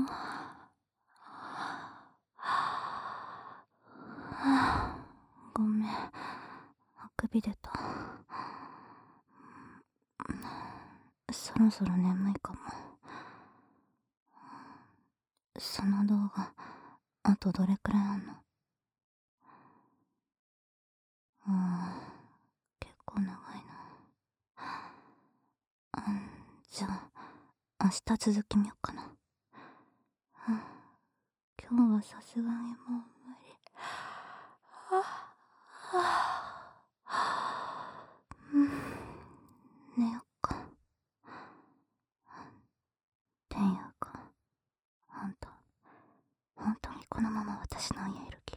ごめん、あくび出た。そろそろ眠いかも。その動画、あとどれくらいあんの？結構長いな。じゃあ、明日続き見よっかな。今日はさすがにもう無理。寝よっか。天佑くん、あんた、本当にこのまま私の家いる気？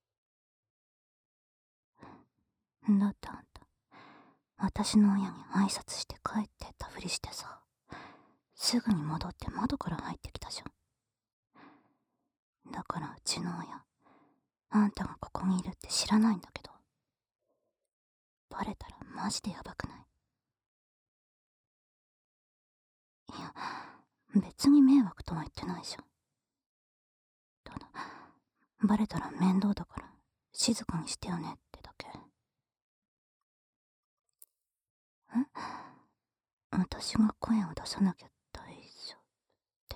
だってあんた、私の親に挨拶して帰ってったふりしてさ、すぐに戻って窓から入ってきたじゃん。だからうちの親、あんたがここにいるって知らないんだけど、バレたらマジでヤバくない？いや、別に迷惑とは言ってないじゃん。ただ、バレたら面倒だから静かにしてよねってだけ。私が声を出さなきゃ大丈夫って、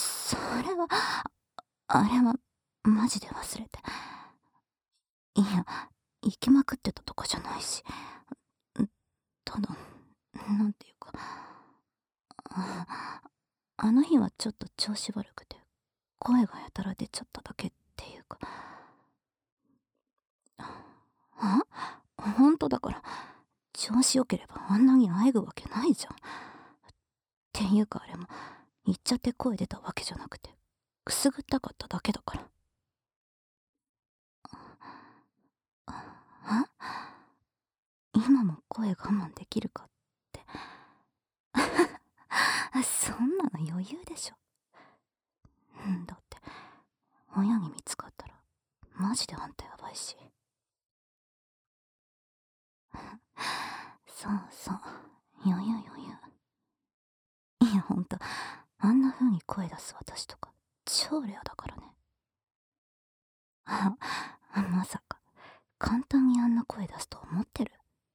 それは、あれはマジで忘れて。いや、行きまくってたとかじゃないし、ただ、なんていうか、あの日はちょっと調子悪くて声がやたら出ちゃっただけっていうか。ほんとだから、調子良ければあんなにあえぐわけないじゃん。っていうかあれも言っちゃって声出たわけじゃなくて、くすぐったかっただけだから。今も声我慢できるかって。そんなの余裕でしょ。だって親に見つかったらマジであんたやばいし。そうそう、余裕余裕。いやほんと、あんな風に声出す私とか超レアだからね。まさか簡単にあんな声出すと思ってる？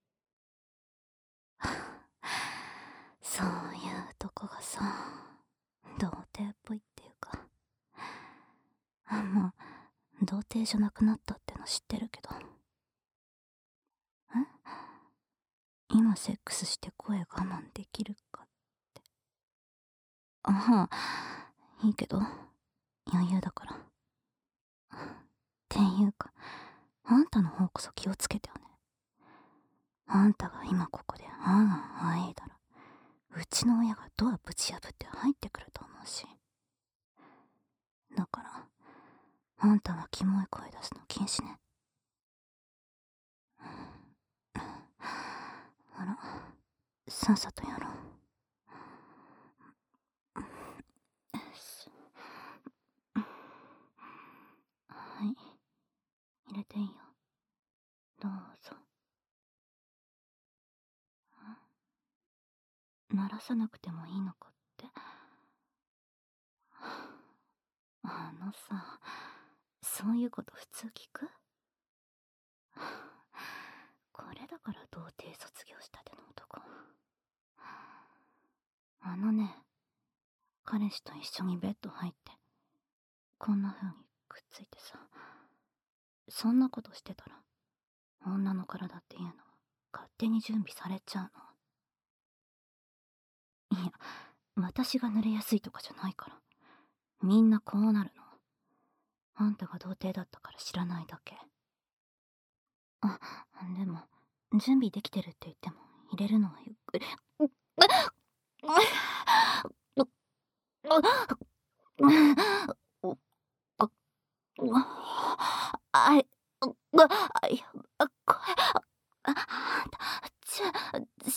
そういうとこがさ、童貞っぽいっていうか。まあ、童貞じゃなくなったっての知ってるけど。今セックスして声我慢できるかって。いいけど、余裕だから。っていうか、あんたの方こそ気をつけてよね。あんたが今ここであえいだら、うちの親がドアぶち破って入ってくると思うし。だから、あんたはキモい声出すの禁止ね。あら、さっさとやろう。はい、入れていいよ。どうぞ。鳴らさなくてもいいのかって。さ、そういうこと普通聞く？これだから童貞卒業したての男。彼氏と一緒にベッド入ってこんな風にくっついてさ、そんなことしてたら女の体っていうのは勝手に準備されちゃうの。いや、私が濡れやすいとかじゃないから、みんなこうなるの。あんたが童貞だったから知らないだけ。でも準備できてるって言っても入れるのはゆっくり。あい、や、これ、あんた、して、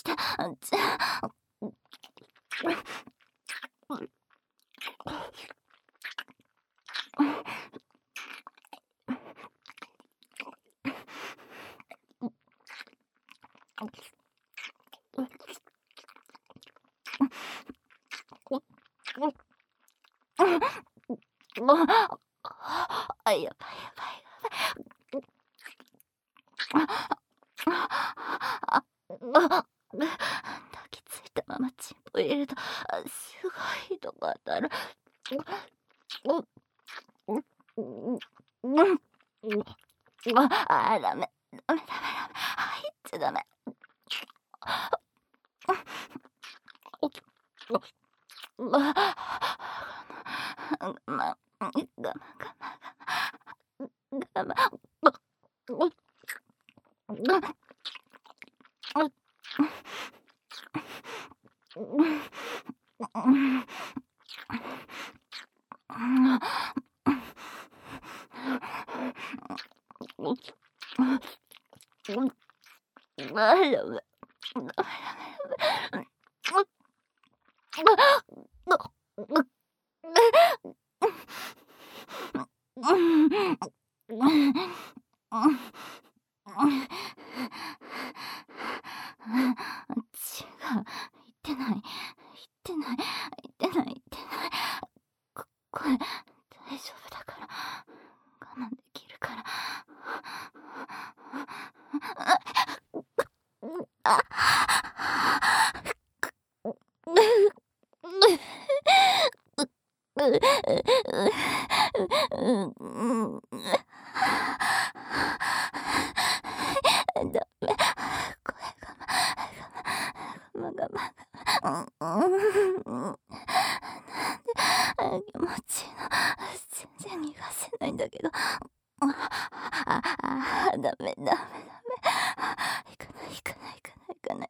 あ、やばいやばい。あ、抱きついたままチンポ入れると、すごいとこ当たる。ダメ。入っちゃダメ。これ大丈夫だから我慢できるから。ダメ。気持ちいいの全然逃がせないんだけど。ダメ。行かない。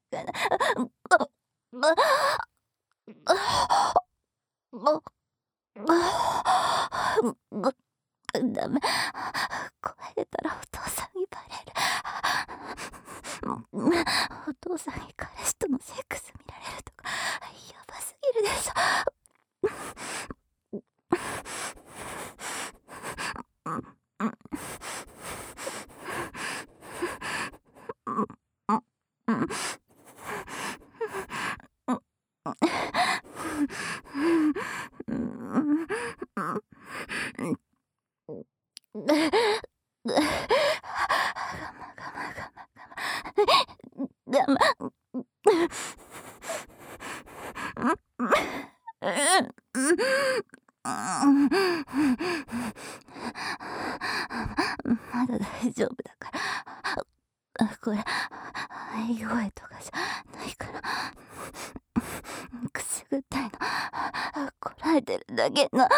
ダメ。声出たらお父さんにバレる。お父さんに彼氏とのセックス見られるとかやばすぎるでしょ。まだ大丈夫だから。これ喘ぎ声とかじゃないから。くすぐったいのこらえてるだけの。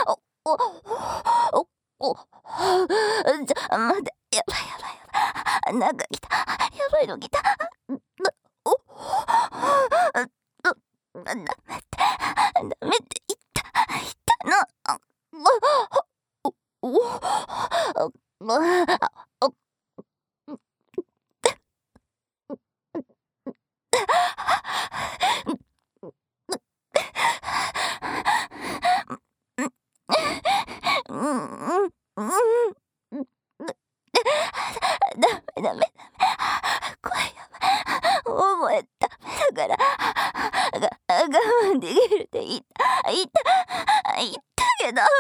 じゃ待って、やばい。なんか来た。やばいの来た。ダメって言ったの。ダメ。声やばい。ダメだから。我慢できるって言ったけど。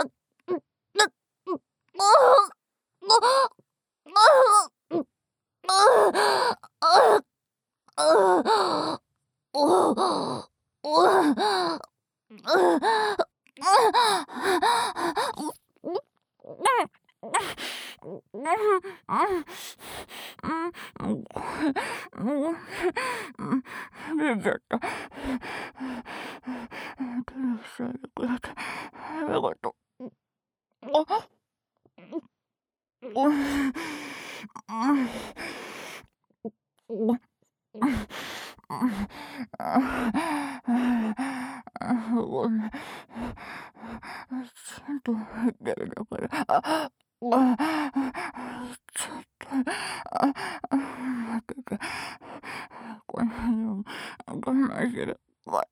出ちゃった。よかった。ちゃんと入ってるだから。ちょっと待ってて。これ我慢してる。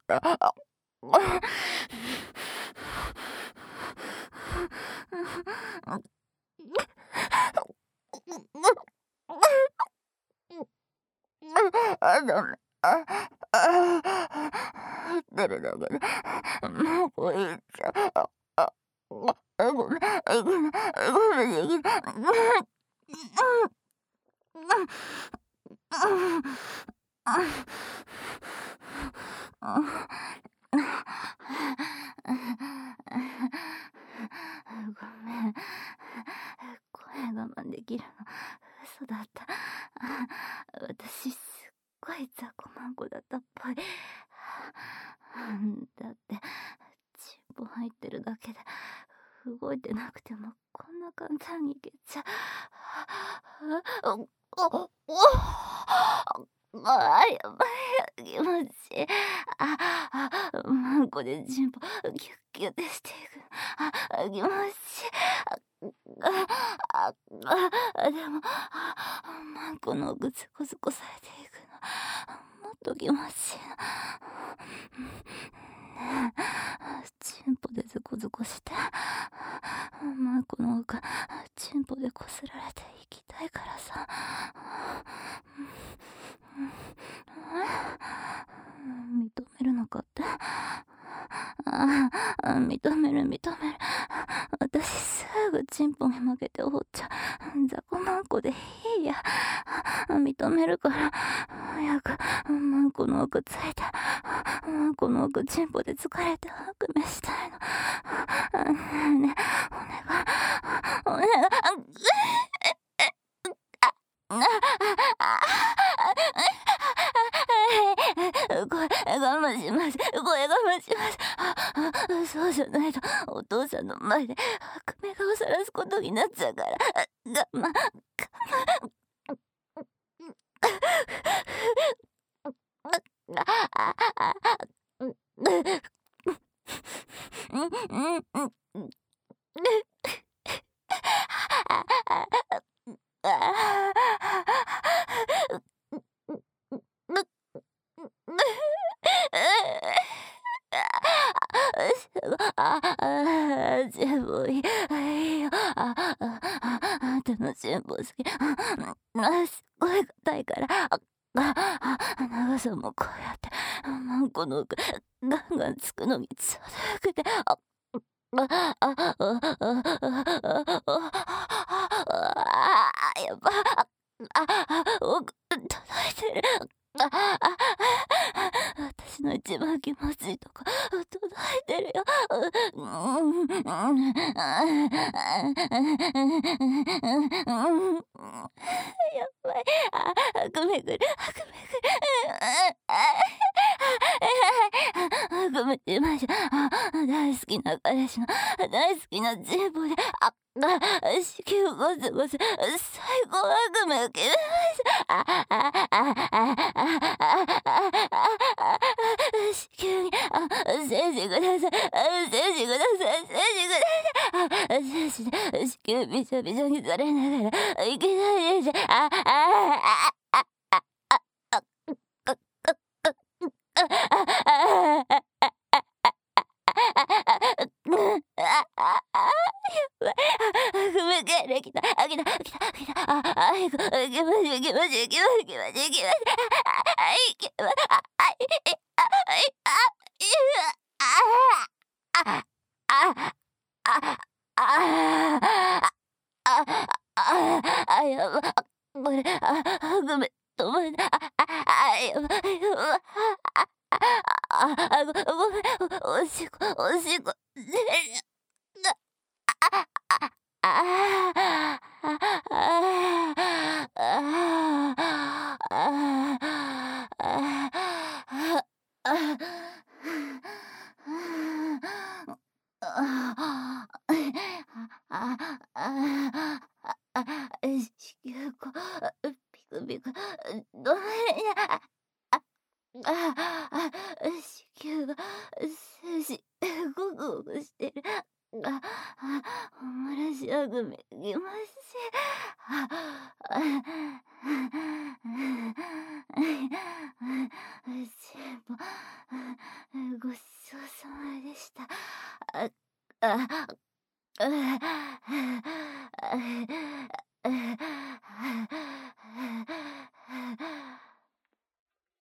ダメ。入ってるだから。もういいじゃん。 ごめん、ごめん、ごめん。声我慢できるの嘘だった。私すっごい雑魚マンコだったっぽい。だってチンポ入ってるだけで動いてなくてもこんな簡単にいけちゃう。やばい、気持ちいい。マンコでチンポキュッキュってしていく。気持ちいい。でもマンコの奥ズコズコされていくのもっと気持ちいいな。ねえ、チンポでズコズコしてマンコの奥チンポでこすられていきたいからさ。認めるのかって。認める。私すぐチンポに負けておっちゃ雑魚マンコでいいや。認めるから早くマンコの奥ついてマンコの奥チンポで疲れて悪夢したいの。ねえ、お願い。我慢します。そうじゃないとお父さんの前で悪名顔さらすことになっちゃうから。我慢。全部いいよ。楽しんぼ好き。すっごい硬いから。長さもこうやってマンコの奥ガンガンつくのにちょうどよくて。やば。奥届いてる。私の一番気持ちいいとこ届いてるよ。やばい。悪夢来る。悪夢しましょう。大好きな彼氏の大好きなチンポで子宮ゴツゴツ最高悪夢受けまし子宮に精子ください。精子で子宮びちょびちょにされながらいけないでしょ。来た。やば。これ、ごめん、止まんない。やば。ごめん、おしっこ、子宮口ピクピク止まれない。子宮が精子ゴクゴクしてる。おもらし悪夢きまし。全部ごちそうさまでした。あああ